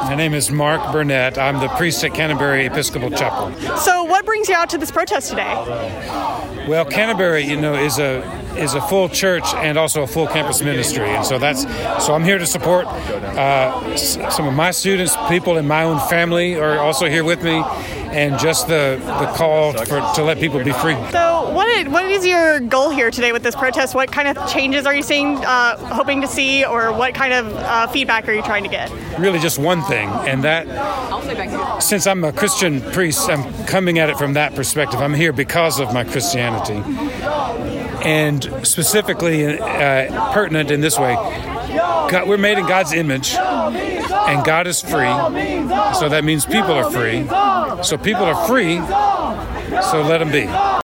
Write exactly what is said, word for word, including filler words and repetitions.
My name is Mark Burnett. I'm the priest at Canterbury Episcopal Chapel. So what brings you out to this protest today? Well, Canterbury, you know, is a is a full church and also a full campus ministry, and so that's so I'm here to support uh, s- some of my students, people in my own family are also here with me, and just the the call for to let people be free. So what is, what is your goal here today with this protest? What kind of changes are you seeing, uh, hoping to see, or what kind of uh, feedback are you trying to get? Really, just one thing, and that since I'm a Christian priest, I'm coming at it from that perspective. I'm here because of my Christianity. And specifically uh, pertinent in this way, God, we're made in God's image, and God is free, so that means people are free. So people are free, so let them be.